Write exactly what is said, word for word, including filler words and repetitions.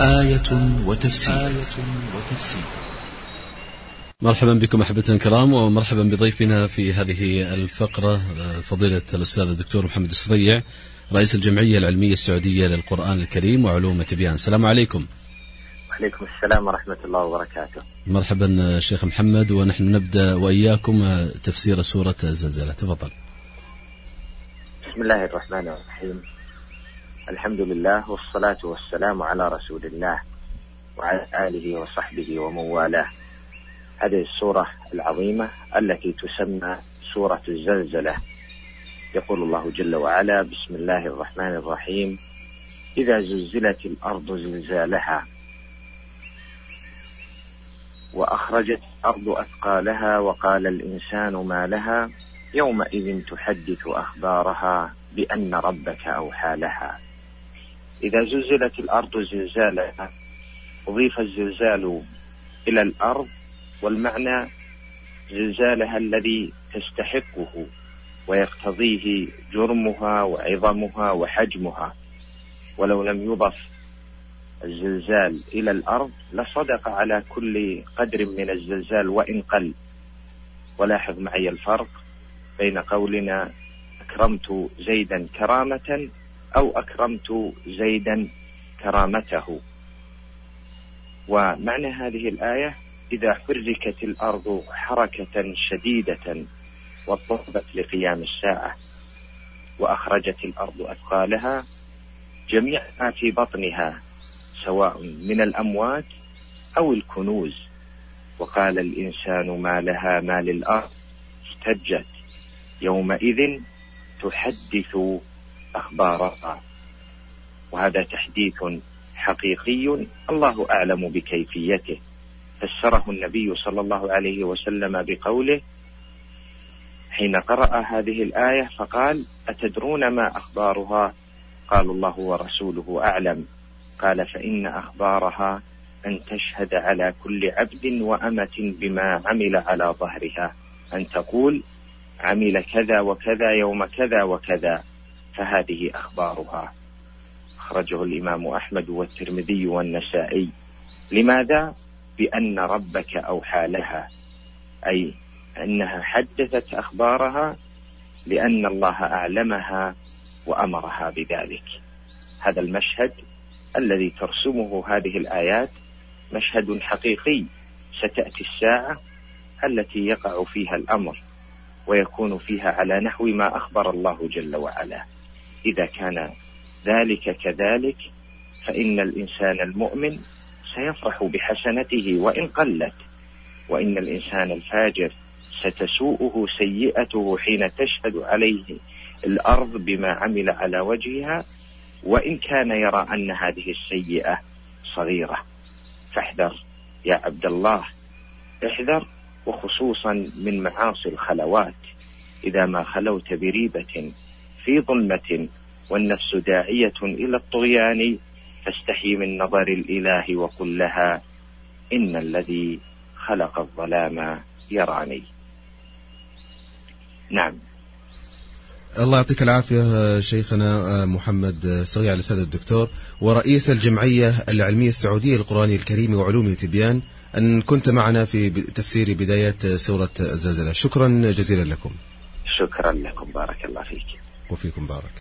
آية وتفسير, آية وتفسير. مرحبا بكم أحبتنا الكرام، ومرحبا بضيفنا في هذه الفقرة فضيلة الأستاذ الدكتور محمد السريع، رئيس الجمعية العلمية السعودية للقرآن الكريم وعلوم تبيان. السلام عليكم. وعليكم السلام ورحمة الله وبركاته. مرحبا شيخ محمد، ونحن نبدأ وإياكم تفسير سورة الزلزلة. تفضل. بسم الله الرحمن الرحيم. الحمد لله والصلاة والسلام على رسول الله وعلى آله وصحبه ومن والاه. هذه السورة العظيمة التي تسمى سورة الزلزلة. يقول الله جل وعلا: بسم الله الرحمن الرحيم: إذا زلزلت الأرض زلزالها وأخرجت الأرض أثقالها وقال الإنسان ما لها يومئذ تحدث أخبارها بأن ربك أوحى لها. إذا زلزلت الأرض زلزالها أضيف الزلزال إلى الأرض، والمعنى زلزالها الذي تستحقه ويقتضيه جرمها وعظمها وحجمها. ولو لم يضف الزلزال إلى الأرض لصدق على كل قدر من الزلزال وإن قل. ولاحظ معي الفرق بين قولنا أكرمت زيدا كرامة أو أكرمت زيدا كرامته. ومعنى هذه الآية: إذا حركت الأرض حركة شديدة واضطربت لقيام الساعة، وأخرجت الأرض أثقالها، جميع ما في بطنها سواء من الأموات أو الكنوز، وقال الإنسان ما لها ما للأرض احتجت يومئذ تحدث أخبارها. وهذا تحديث حقيقي الله أعلم بكيفيته. فسره النبي صلى الله عليه وسلم بقوله حين قرأ هذه الآية فقال: أتدرون ما أخبارها؟ قالوا: الله ورسوله أعلم. قال: فإن أخبارها أن تشهد على كل عبد وأمة بما عمل على ظهرها، أن تقول عمل كذا وكذا يوم كذا وكذا، فهذه أخبارها. أخرجه الإمام أحمد والترمذي والنسائي. لماذا؟ بأن ربك أوحى لها، أي أنها حدثت أخبارها لأن الله أعلمها وأمرها بذلك. هذا المشهد الذي ترسمه هذه الآيات مشهد حقيقي. ستأتي الساعة التي يقع فيها الأمر ويكون فيها على نحو ما أخبر الله جل وعلا. إذا كان ذلك كذلك فإن الإنسان المؤمن سيفرح بحسنته وإن قلت، وإن الإنسان الفاجر ستسوءه سيئته حين تشهد عليه الأرض بما عمل على وجهها، وإن كان يرى أن هذه السيئة صغيرة. فاحذر يا عبد الله، احذر، وخصوصا من معاصي الخلوات. إذا ما خلوت بريبة في ظلمة والنفس داعية إلى الطغيان فاستحي من نظر الإله وقل لها إن الذي خلق الظلام يراني. نعم. الله يعطيك العافية شيخنا محمد السريع الأستاذ الدكتور، ورئيس الجمعية العلمية السعودية للقرآن الكريم وعلوم تبيان، أن كنت معنا في تفسير بداية سورة الزلزلة. شكرا جزيلا لكم. شكرا لكم، بارك الله فيك. وفيكم بارك.